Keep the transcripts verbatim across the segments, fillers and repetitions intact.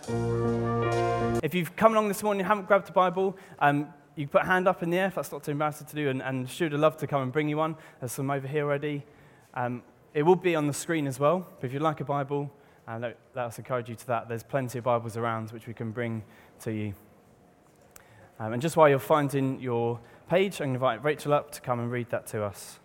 If you've come along this morning and haven't grabbed a Bible, um, you can put a hand up in the air if that's not too embarrassing to do, and, and Stu would love to come and bring you one. There's some over here already. Um, it will be on the screen as well, but if you'd like a Bible, uh, let, let us encourage you to that. There's plenty of Bibles around which we can bring to you. Um, and just while you're finding your page, I'm going to invite Rachel up to come and read that to us.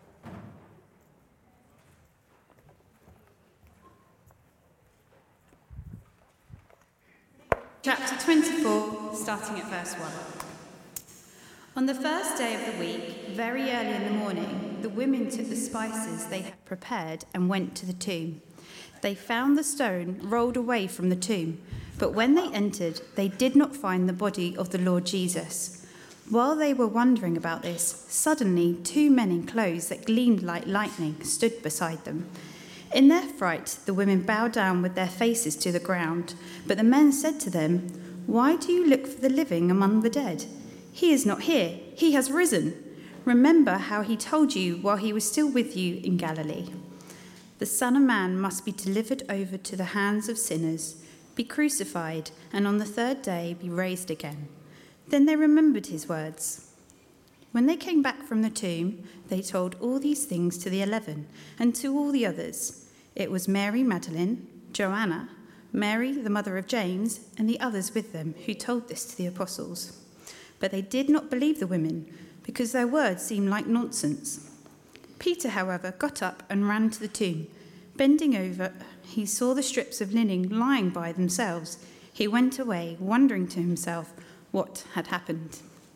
Chapter twenty-four, starting at verse one. On the first day of the week, very early in the morning, the women took the spices they had prepared and went to the tomb. They found the stone rolled away from the tomb, but when they entered, they did not find the body of the Lord Jesus. While they were wondering about this, suddenly two men in clothes that gleamed like lightning stood beside them. In their fright, the women bowed down with their faces to the ground, but the men said to them, "Why do you look for the living among the dead? He is not here, he has risen. Remember how he told you while he was still with you in Galilee. The Son of Man must be delivered over to the hands of sinners, be crucified, and on the third day be raised again." Then they remembered his words. When they came back from the tomb, they told all these things to the eleven and to all the others. It was Mary Magdalene, Joanna, Mary, the mother of James, and the others with them who told this to the apostles. But they did not believe the women, because their words seemed like nonsense. Peter, however, got up and ran to the tomb. Bending over, he saw the strips of linen lying by themselves. He went away, wondering to himself what had happened.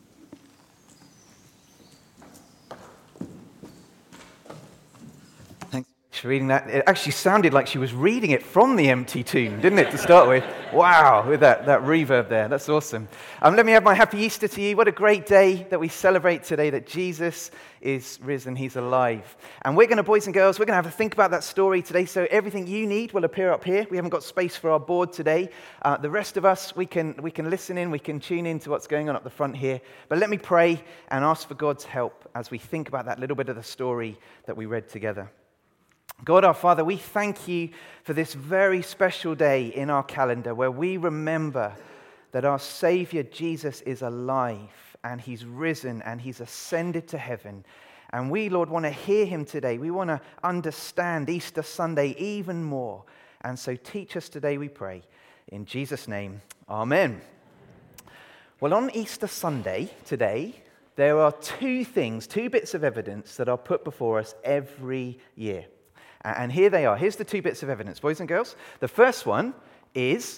For reading that. It actually sounded like she was reading it from the empty tomb, didn't it, to start with? Wow, with that, that reverb there. That's awesome. Um, let me have my happy Easter to you. What a great day that we celebrate today, that Jesus is risen, he's alive. And we're going to, boys and girls, we're going to have a think about that story today. So everything you need will appear up here. We haven't got space for our board today. Uh, the rest of us, we can, we can listen in, we can tune in to what's going on up the front here. But let me pray and ask for God's help as we think about that little bit of the story that we read together. God our Father, we thank you for this very special day in our calendar where we remember that our Savior Jesus is alive and he's risen and he's ascended to heaven. And we, Lord, want to hear him today. We want to understand Easter Sunday even more. And so teach us today, we pray. In Jesus' name, amen. Well, on Easter Sunday today, there are two things, two bits of evidence that are put before us every year. And here they are. Here's the two bits of evidence, boys and girls. The first one is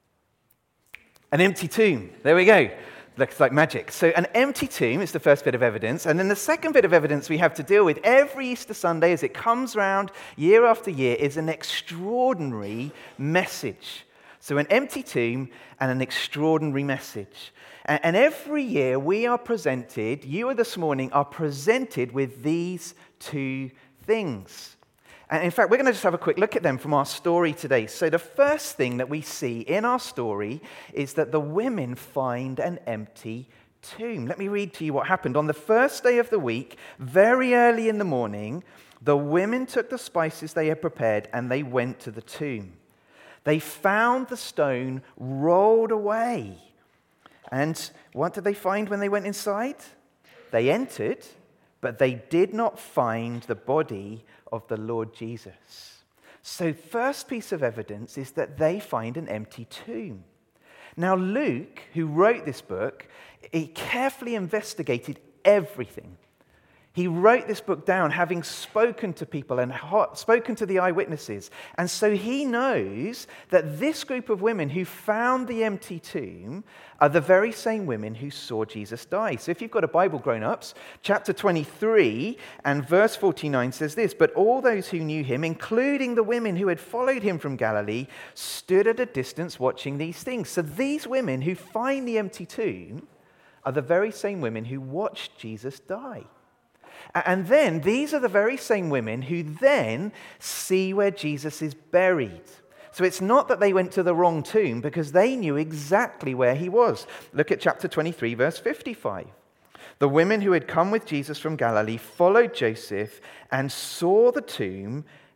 an empty tomb. There we go. Looks like magic. So an empty tomb is the first bit of evidence. And then the second bit of evidence we have to deal with every Easter Sunday as it comes round year after year is an extraordinary message. So an empty tomb and an extraordinary message. And every year we are presented, you this morning are presented with these two things. And in fact, we're going to just have a quick look at them from our story today. So the first thing that we see in our story is that the women find an empty tomb. Let me read to you what happened. On the first day of the week, very early in the morning, the women took the spices they had prepared and they went to the tomb. They found the stone rolled away. And what did they find when they went inside? They entered, but they did not find the body of the Lord Jesus. So first piece of evidence is that they find an empty tomb. Now Luke, who wrote this book, he carefully investigated everything. He wrote this book down having spoken to people and spoken to the eyewitnesses. And so he knows that this group of women who found the empty tomb are the very same women who saw Jesus die. So if you've got a Bible, grown-ups, chapter twenty-three and verse forty-nine says this, "But all those who knew him, including the women who had followed him from Galilee, stood at a distance watching these things." So these women who find the empty tomb are the very same women who watched Jesus die. And then these are the very same women who then see where Jesus is buried. So it's not that they went to the wrong tomb because they knew exactly where he was. Look at chapter twenty-three, verse fifty-five. "The women who had come with Jesus from Galilee followed Joseph and saw the tomb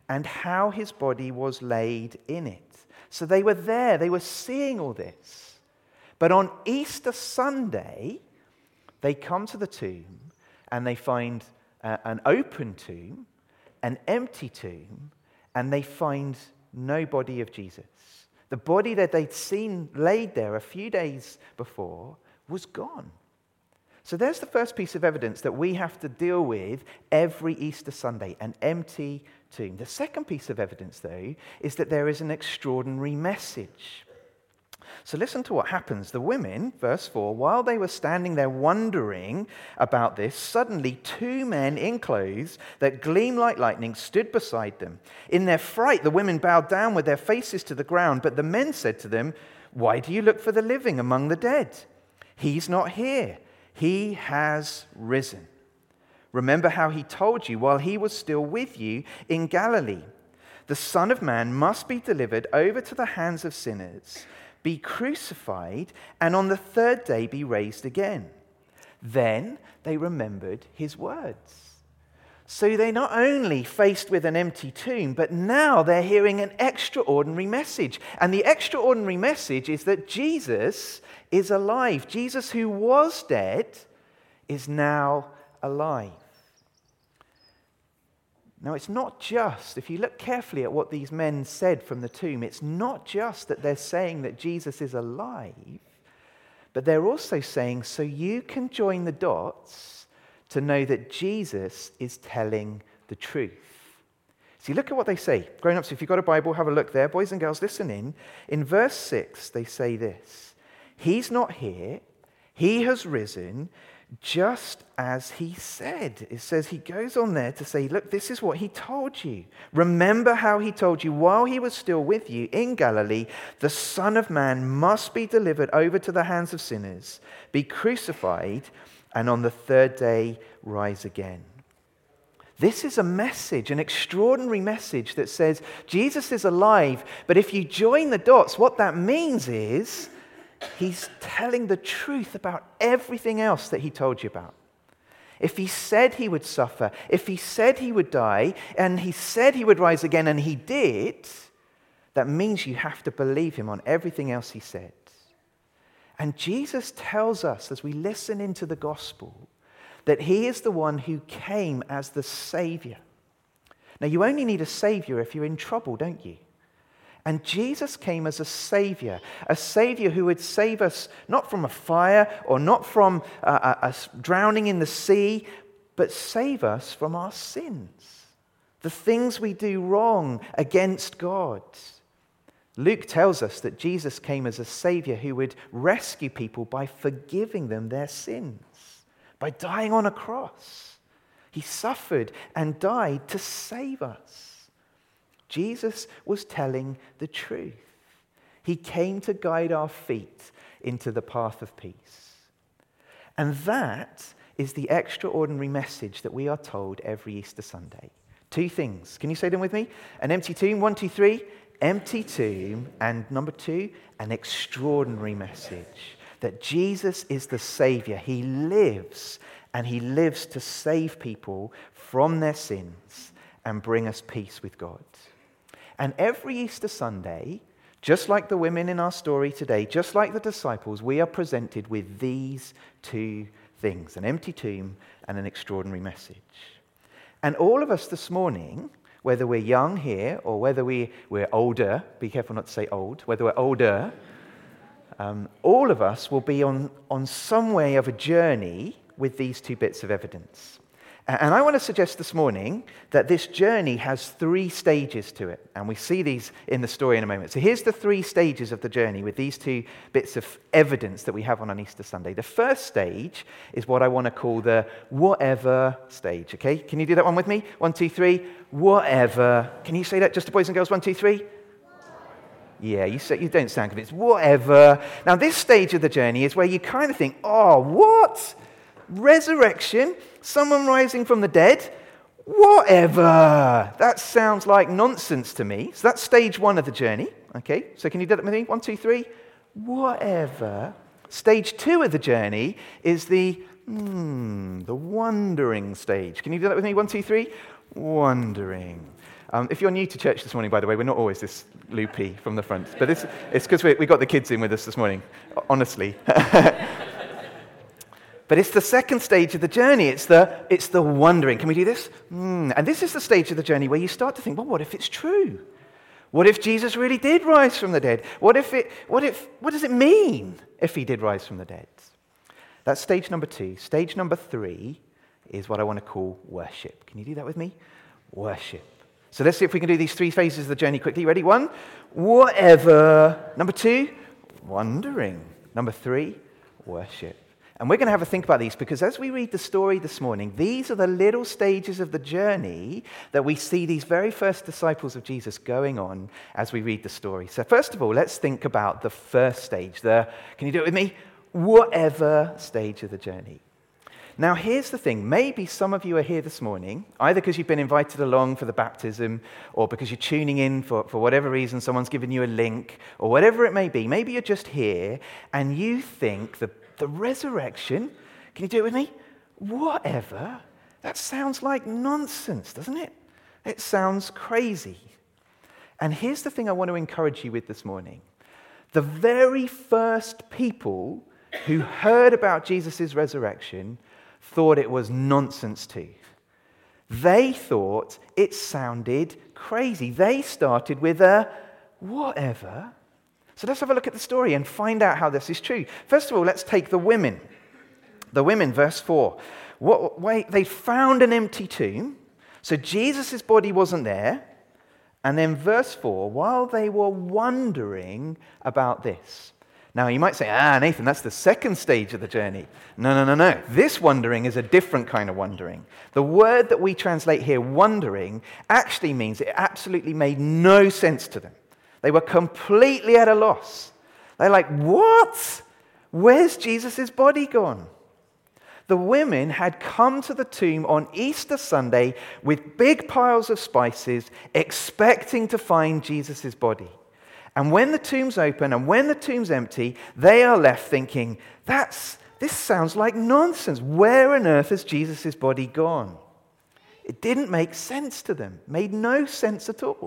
and how his body was laid in it. So they were there, they were seeing all this. But on Easter Sunday, they come to the tomb and they find uh, an open tomb, an empty tomb, and they find no body of Jesus. The body that they'd seen laid there a few days before was gone. So there's the first piece of evidence that we have to deal with every Easter Sunday, an empty tomb. The second piece of evidence, though, is that there is an extraordinary message. So listen to what happens. The women, verse four, while they were standing there wondering about this, suddenly two men in clothes that gleam like lightning stood beside them. In their fright, the women bowed down with their faces to the ground, but the men said to them, "Why do you look for the living among the dead? He's not here. He has risen. Remember how he told you while he was still with you in Galilee. The Son of Man must be delivered over to the hands of sinners, be crucified, and on the third day be raised again." Then they remembered his words. So they're not only faced with an empty tomb, but now they're hearing an extraordinary message. And the extraordinary message is that Jesus is alive. Jesus, who was dead, is now alive. Now, it's not just, if you look carefully at what these men said from the tomb, it's not just that they're saying that Jesus is alive, but they're also saying, so you can join the dots to know that Jesus is telling the truth. See, look at what they say. Grown-ups, if you've got a Bible, have a look there. Boys and girls, listen in. In verse six, they say this: "He's not here. He has risen, just as he said." It says, he goes on there to say, look, this is what he told you. Remember how he told you while he was still with you in Galilee, the Son of Man must be delivered over to the hands of sinners, be crucified, and on the third day rise again. This is a message, an extraordinary message that says Jesus is alive, but if you join the dots, what that means is he's telling the truth about everything else that he told you about. If he said he would suffer, if he said he would die, and he said he would rise again, and he did, that means you have to believe him on everything else he said. And Jesus tells us as we listen into the gospel that he is the one who came as the Savior. Now, you only need a Savior if you're in trouble, don't you? And Jesus came as a Savior, a Savior who would save us not from a fire or not from uh, us drowning in the sea, but save us from our sins, the things we do wrong against God. Luke tells us that Jesus came as a Savior who would rescue people by forgiving them their sins, by dying on a cross. He suffered and died to save us. Jesus was telling the truth. He came to guide our feet into the path of peace. And that is the extraordinary message that we are told every Easter Sunday. Two things. Can you say them with me? An empty tomb, one, two, three. Empty tomb, and number two, an extraordinary message that Jesus is the Savior. He lives, and he lives to save people from their sins and bring us peace with God. And every Easter Sunday, just like the women in our story today, just like the disciples, we are presented with these two things: an empty tomb and an extraordinary message. And all of us this morning, whether we're young here or whether we, we're older, be careful not to say old, whether we're older, um, all of us will be on, on some way of a journey with these two bits of evidence. And I want to suggest this morning that this journey has three stages to it. And we see these in the story in a moment. So here's the three stages of the journey with these two bits of evidence that we have on an Easter Sunday. The first stage is what I want to call the whatever stage. Okay? Can you do that one with me? One, two, three. Whatever. Can you say that just to boys and girls? One, two, three. Yeah, you say, you don't sound convinced. Whatever. Now, this stage of the journey is where you kind of think, oh, what? Resurrection? Someone rising from the dead? Whatever. That sounds like nonsense to me. So that's stage one of the journey. Okay, so can you do that with me? One, two, three. Whatever. Stage two of the journey is the, hmm, the wondering stage. Can you do that with me? One, two, three. Wondering. Um, if you're new to church this morning, by the way, we're not always this loopy from the front. But it's it's because we, we got the kids in with us this morning, honestly. But it's the second stage of the journey. It's the, it's the wondering. Can we do this? Mm. And this is the stage of the journey where you start to think, well, what if it's true? What if Jesus really did rise from the dead? What if it, what if, what does it mean if he did rise from the dead? That's stage number two. Stage number three is what I want to call worship. Can you do that with me? Worship. So let's see if we can do these three phases of the journey quickly. Ready? One, whatever. Number two, wondering. Number three, worship. And we're going to have a think about these because as we read the story this morning, these are the little stages of the journey that we see these very first disciples of Jesus going on as we read the story. So first of all, let's think about the first stage. The, can you do it with me? Whatever stage of the journey. Now, here's the thing. Maybe some of you are here this morning, either because you've been invited along for the baptism or because you're tuning in for, for whatever reason, someone's given you a link or whatever it may be. Maybe you're just here and you think the The resurrection, can you do it with me? Whatever. That sounds like nonsense, doesn't it? It sounds crazy. And here's the thing I want to encourage you with this morning. The very first people who heard about Jesus' resurrection thought it was nonsense too. They thought it sounded crazy. They started with a whatever. So let's have a look at the story and find out how this is true. First of all, let's take the women. The women, verse four. What, wait, they found an empty tomb, so Jesus' body wasn't there. And then verse four, while they were wondering about this. Now, you might say, ah, Nathan, that's the second stage of the journey. No, no, no, no. This wondering is a different kind of wondering. The word that we translate here, wondering, actually means it absolutely made no sense to them. They were completely at a loss. They're like, what? Where's Jesus' body gone? The women had come to the tomb on Easter Sunday with big piles of spices, expecting to find Jesus' body. And when the tomb's open and when the tomb's empty, they are left thinking, that's, this sounds like nonsense. Where on earth has Jesus' body gone? It didn't make sense to them. Made no sense at all.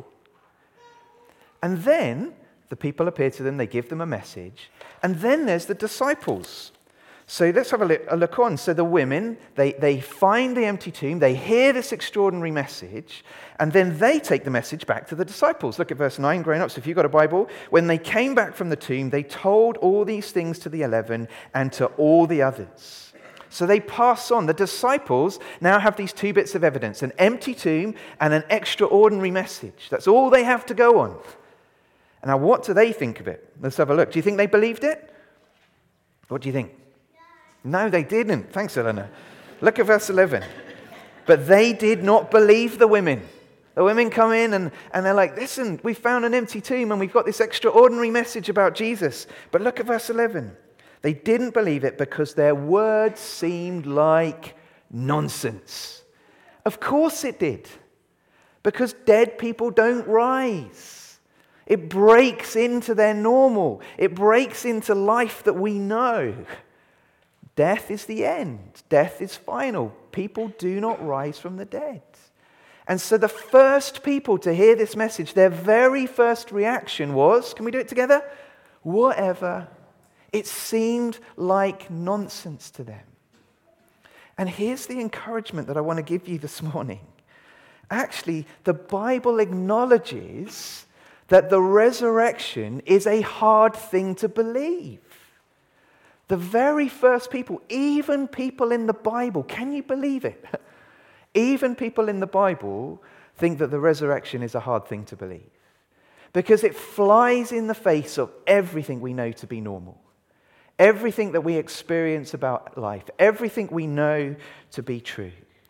And then the people appear to them, they give them a message. And then there's the disciples. So let's have a look, a look on. So the women, they, they find the empty tomb, they hear this extraordinary message, and then they take the message back to the disciples. Look at verse nine, grown up. So if you've got a Bible, when they came back from the tomb, they told all these things to the eleven and to all the others. So they pass on. The disciples now have these two bits of evidence, an empty tomb and an extraordinary message. That's all they have to go on. Now, what do they think of it? Let's have a look. Do you think they believed it? What do you think? No, no they didn't. Thanks, Eleanor. Look at verse eleven. But they did not believe the women. The women come in and, and they're like, listen, we found an empty tomb and we've got this extraordinary message about Jesus. But look at verse eleven. They didn't believe it because their words seemed like nonsense. Of course it did. Because dead people don't rise. It breaks into their normal. It breaks into life that we know. Death is the end. Death is final. People do not rise from the dead. And so the first people to hear this message, their very first reaction was, can we do it together? Whatever. It seemed like nonsense to them. And here's the encouragement that I want to give you this morning. Actually, the Bible acknowledges that the resurrection is a hard thing to believe. The very first people, even people in the Bible, can you believe it? Even people in the Bible think that the resurrection is a hard thing to believe because it flies in the face of everything we know to be normal, everything that we experience about life, everything we know to be true.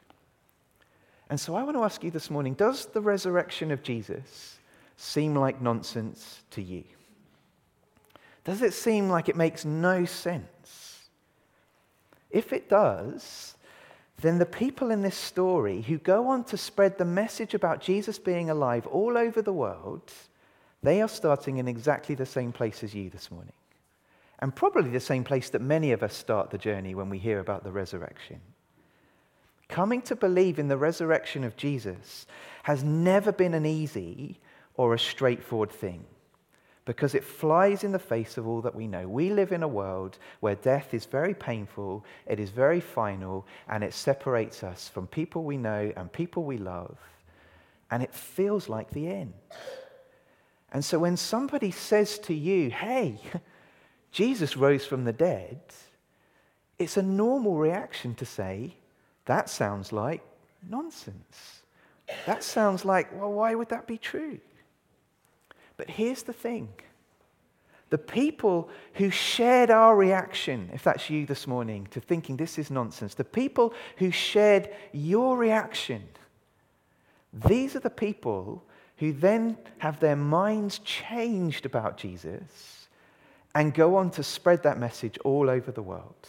And so I want to ask you this morning, does the resurrection of Jesus seem like nonsense to you? Does it seem like it makes no sense? If it does, then the people in this story who go on to spread the message about Jesus being alive all over the world, they are starting in exactly the same place as you this morning. And probably the same place that many of us start the journey when we hear about the resurrection. Coming to believe in the resurrection of Jesus has never been an easy or a straightforward thing, because it flies in the face of all that we know. We live in a world where death is very painful, it is very final, and it separates us from people we know and people we love, and it feels like the end. And so when somebody says to you, hey, Jesus rose from the dead, it's a normal reaction to say, that sounds like nonsense. That sounds like, well, why would that be true? But here's the thing. The people who shared our reaction, if that's you this morning, to thinking this is nonsense, the people who shared your reaction, these are the people who then have their minds changed about Jesus and go on to spread that message all over the world.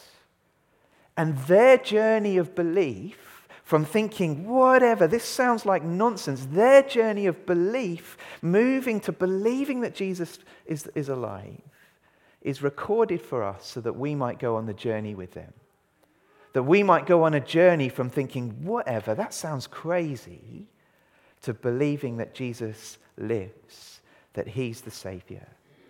And their journey of belief, from thinking, whatever, this sounds like nonsense, their journey of belief, moving to believing that Jesus is, is alive, is recorded for us so that we might go on the journey with them. That we might go on a journey from thinking, whatever, that sounds crazy, to believing that Jesus lives, that he's the Savior.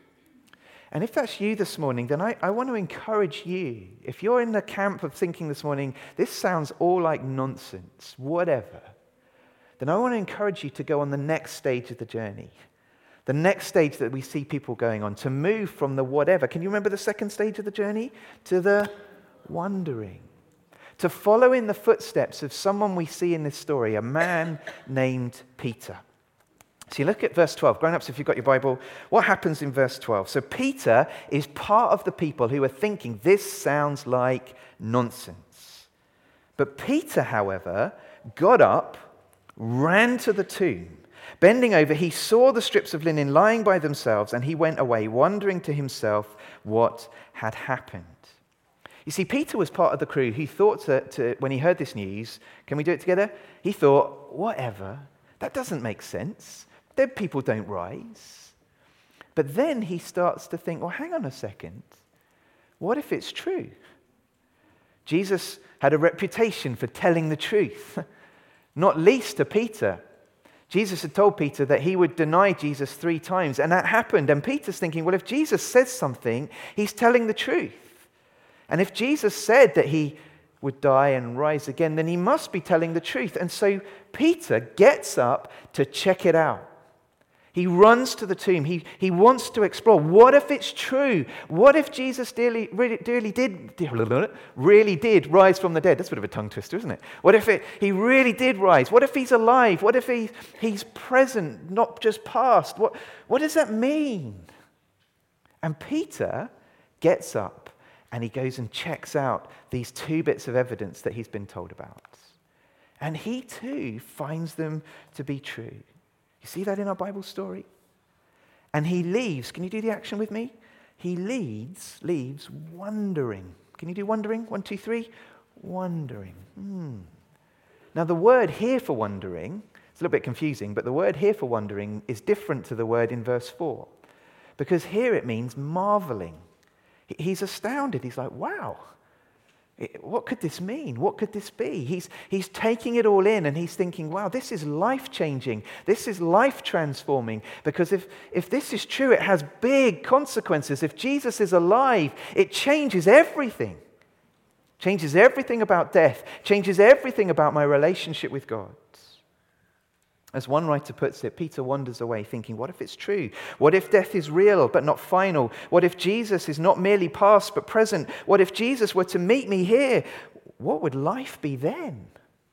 And if that's you this morning, then I, I want to encourage you. If you're in the camp of thinking this morning, this sounds all like nonsense, whatever, then I want to encourage you to go on the next stage of the journey. The next stage that we see people going on, to move from the whatever. Can you remember the second stage of the journey? To the wondering. To follow in the footsteps of someone we see in this story, a man named Peter. So you look at verse twelve. Grown-ups, if you've got your Bible, what happens in verse twelve? So Peter is part of the people who are thinking, this sounds like nonsense. But Peter, however, got up, ran to the tomb. Bending over, he saw the strips of linen lying by themselves, and he went away, wondering to himself what had happened. You see, Peter was part of the crew who thought that to, when he heard this news, can we do it together? He thought, whatever, that doesn't make sense. Dead people don't rise. But then he starts to think, well, hang on a second. What if it's true? Jesus had a reputation for telling the truth, not least to Peter. Jesus had told Peter that he would deny Jesus three times, and that happened. And Peter's thinking, well, if Jesus says something, he's telling the truth. And if Jesus said that he would die and rise again, then he must be telling the truth. And so Peter gets up to check it out. He runs to the tomb. He, he wants to explore. What if it's true? What if Jesus dearly, really, dearly did, really did rise from the dead? That's a bit of a tongue twister, isn't it? What if it, he really did rise? What if he's alive? What if he, he's present, not just past? What, what does that mean? And Peter gets up and he goes and checks out these two bits of evidence that he's been told about. And he too finds them to be true. You see that in our Bible story? And he leaves. Can you do the action with me? He leads, leaves wondering. Can you do wondering? One, two, three. Wondering. Hmm. Now the word here for wondering, it's a little bit confusing, but the word here for wondering is different to the word in verse four. Because here it means marveling. He's astounded. He's like, wow. What could this mean? What could this be? He's, he's taking it all in and he's thinking, wow, this is life-changing. This is life-transforming. Because if, if this is true, it has big consequences. If Jesus is alive, it changes everything. Changes everything about death. Changes everything about my relationship with God. As one writer puts it, Peter wanders away thinking, what if it's true? What if death is real but not final? What if Jesus is not merely past but present? What if Jesus were to meet me here? What would life be then?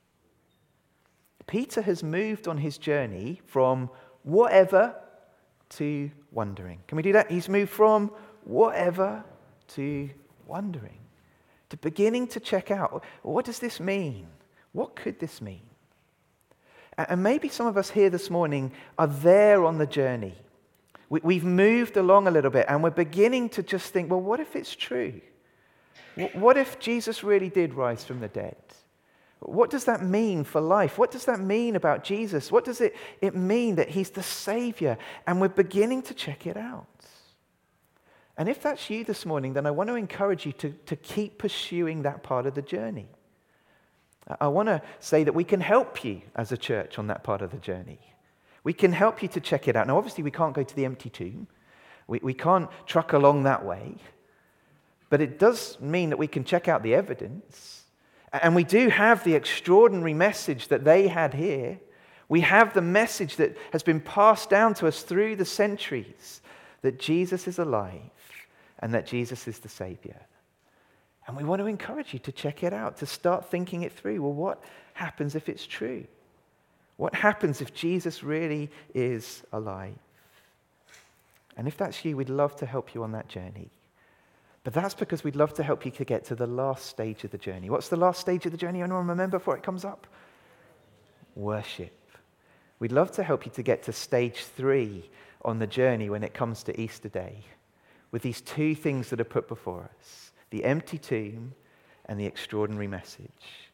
Peter has moved on his journey from whatever to wondering. Can we do that? He's moved from whatever to wondering, to beginning to check out, what does this mean? What could this mean? And maybe some of us here this morning are there on the journey. We've moved along a little bit and we're beginning to just think, well, what if it's true? What if Jesus really did rise from the dead? What does that mean for life? What does that mean about Jesus? What does it, it mean that he's the Savior? And we're beginning to check it out. And if that's you this morning, then I want to encourage you to, to keep pursuing that part of the journey. I want to say that we can help you as a church on that part of the journey. We can help you to check it out. Now, obviously, we can't go to the empty tomb. We, we can't truck along that way. But it does mean that we can check out the evidence. And we do have the extraordinary message that they had here. We have the message that has been passed down to us through the centuries, that Jesus is alive and that Jesus is the Savior. And we want to encourage you to check it out, to start thinking it through. Well, what happens if it's true? What happens if Jesus really is alive? And if that's you, we'd love to help you on that journey. But that's because we'd love to help you to get to the last stage of the journey. What's the last stage of the journey? Anyone remember before it comes up? Worship. We'd love to help you to get to stage three on the journey when it comes to Easter Day, with these two things that are put before us: the empty tomb and the extraordinary message.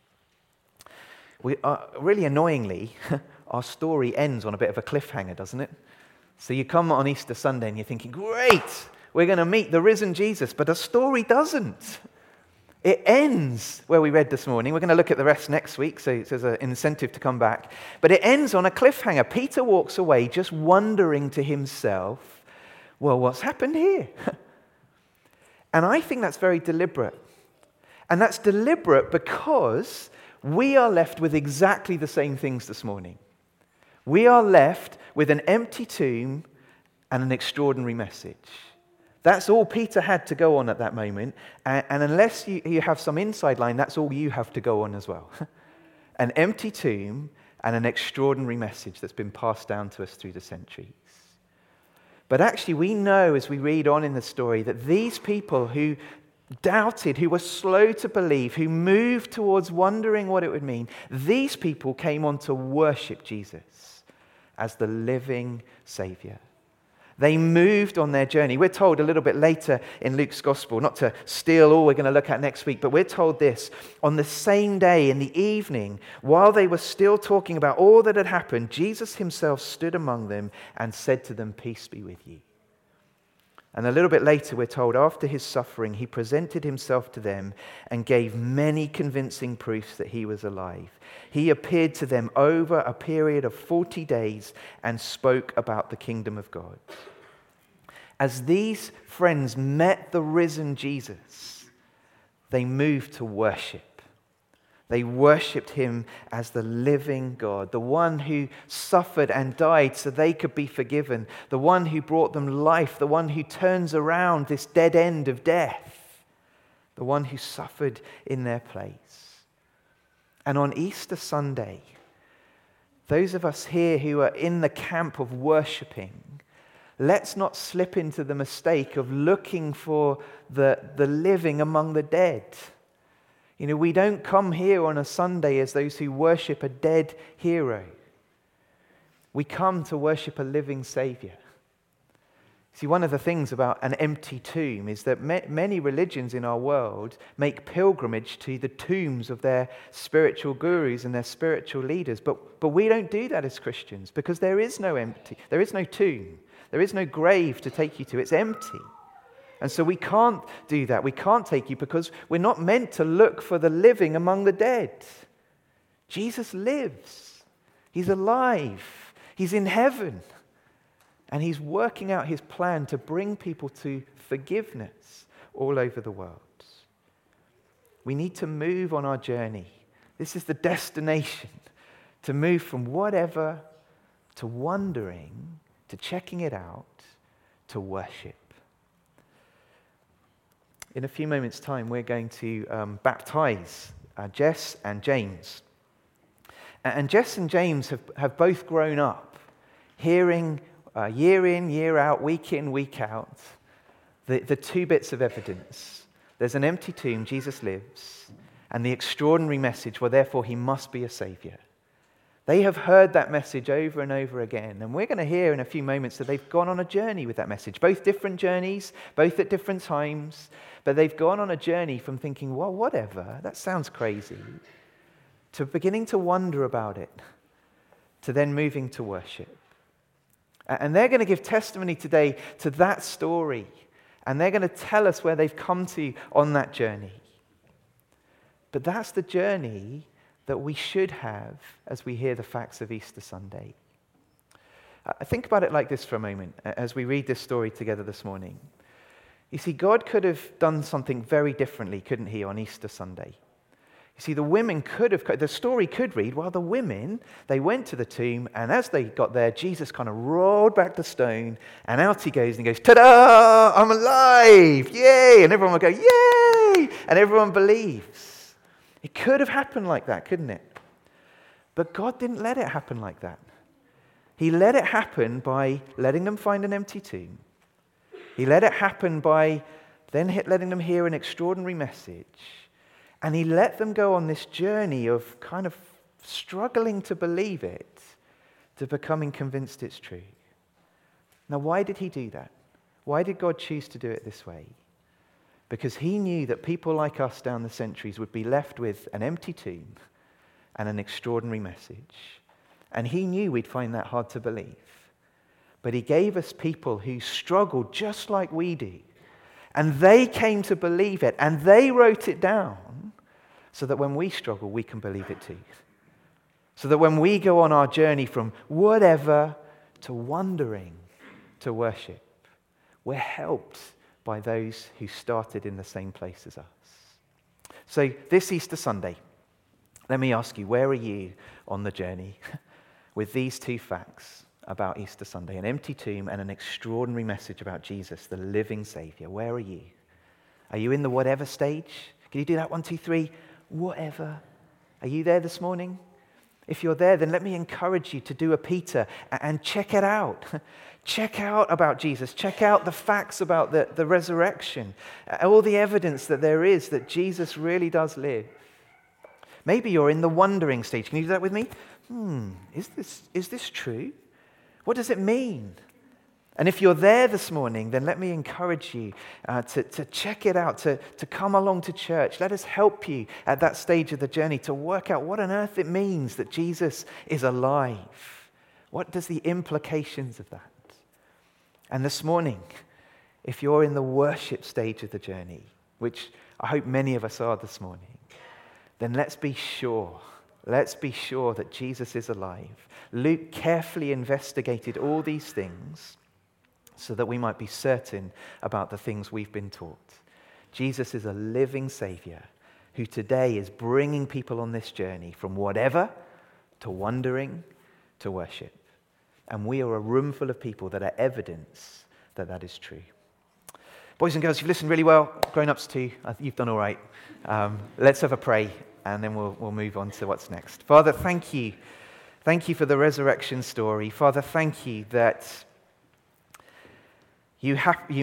We are, really annoyingly, our story ends on a bit of a cliffhanger, doesn't it? So you come on Easter Sunday and you're thinking, great, we're going to meet the risen Jesus, but the story doesn't. It ends where we read this morning. We're going to look at the rest next week, so there's an incentive to come back. But it ends on a cliffhanger. Peter walks away just wondering to himself, well, what's happened here? And I think that's very deliberate. And that's deliberate because we are left with exactly the same things this morning. We are left with an empty tomb and an extraordinary message. That's all Peter had to go on at that moment. And, and unless you, you have some inside line, that's all you have to go on as well. An empty tomb and an extraordinary message that's been passed down to us through the centuries. But actually, we know as we read on in the story that these people who doubted, who were slow to believe, who moved towards wondering what it would mean, these people came on to worship Jesus as the living Savior. They moved on their journey. We're told a little bit later in Luke's Gospel, not to steal all we're going to look at next week, but we're told this: on the same day in the evening, while they were still talking about all that had happened, Jesus himself stood among them and said to them, "Peace be with you." And a little bit later, we're told, after his suffering, he presented himself to them and gave many convincing proofs that he was alive. He appeared to them over a period of forty days and spoke about the kingdom of God. As these friends met the risen Jesus, they moved to worship. They worshipped him as the living God, the one who suffered and died so they could be forgiven, the one who brought them life, the one who turns around this dead end of death, the one who suffered in their place. And on Easter Sunday, those of us here who are in the camp of worshipping, let's not slip into the mistake of looking for the, the living among the dead. You know, we don't come here on a Sunday as those who worship a dead hero. We come to worship a living Savior. See, one of the things about an empty tomb is that ma- many religions in our world make pilgrimage to the tombs of their spiritual gurus and their spiritual leaders. But, but we don't do that as Christians because there is no empty, there is no tomb. There is no grave to take you to. It's empty. And so we can't do that. We can't take you because we're not meant to look for the living among the dead. Jesus lives. He's alive. He's in heaven. And he's working out his plan to bring people to forgiveness all over the world. We need to move on our journey. This is the destination, to move from whatever to wondering to checking it out to worship. In a few moments' time, we're going to um, baptize uh, Jess and James. And Jess and James have, have both grown up hearing uh, year in, year out, week in, week out, the, the two bits of evidence. There's an empty tomb, Jesus lives, and the extraordinary message, well, therefore, he must be a Savior. They have heard that message over and over again. And we're going to hear in a few moments that they've gone on a journey with that message. Both different journeys, both at different times. But they've gone on a journey from thinking, well, whatever, that sounds crazy, to beginning to wonder about it, to then moving to worship. And they're going to give testimony today to that story. And they're going to tell us where they've come to on that journey. But that's the journey that we should have as we hear the facts of Easter Sunday. Uh, think about it like this for a moment as we read this story together this morning. You see, God could have done something very differently, couldn't he, on Easter Sunday? You see, the women could have, the story could read, well, the women, they went to the tomb, and as they got there, Jesus kind of rolled back the stone, and out he goes, and he goes, ta-da, I'm alive, yay, and everyone would go, yay, and everyone believes. It could have happened like that, couldn't it? But God didn't let it happen like that. He let it happen by letting them find an empty tomb. He let it happen by then letting them hear an extraordinary message. And he let them go on this journey of kind of struggling to believe it, to becoming convinced it's true. Now, why did he do that? Why did God choose to do it this way? Because he knew that people like us down the centuries would be left with an empty tomb and an extraordinary message. And he knew we'd find that hard to believe. But he gave us people who struggled just like we do. And they came to believe it, and they wrote it down so that when we struggle, we can believe it too. So that when we go on our journey from whatever to wondering to worship, we're helped by those who started in the same place as us. So this Easter Sunday, let me ask you, where are you on the journey with these two facts about Easter Sunday, an empty tomb and an extraordinary message about Jesus, the living Savior? Where are you? Are you in the whatever stage? Can you do that? One, two, three. Whatever. Are you there this morning? If you're there, then let me encourage you to do a Peter and check it out. Check out about Jesus. Check out the facts about the, the resurrection. All the evidence that there is that Jesus really does live. Maybe you're in the wondering stage. Can you do that with me? Hmm, is this, is this true? What does it mean? And if you're there this morning, then let me encourage you uh, to, to check it out, to, to come along to church. Let us help you at that stage of the journey to work out what on earth it means that Jesus is alive. What does the implications of that? And this morning, if you're in the worship stage of the journey, which I hope many of us are this morning, then let's be sure, let's be sure that Jesus is alive. Luke carefully investigated all these things so that we might be certain about the things we've been taught. Jesus is a living Savior who today is bringing people on this journey from whatever to wondering to worship. And we are a room full of people that are evidence that that is true. Boys and girls, you've listened really well. Grown-ups too, you've done all right. Um, let's have a pray, and then we'll, we'll move on to what's next. Father, thank you. Thank you for the resurrection story. Father, thank you that you have... You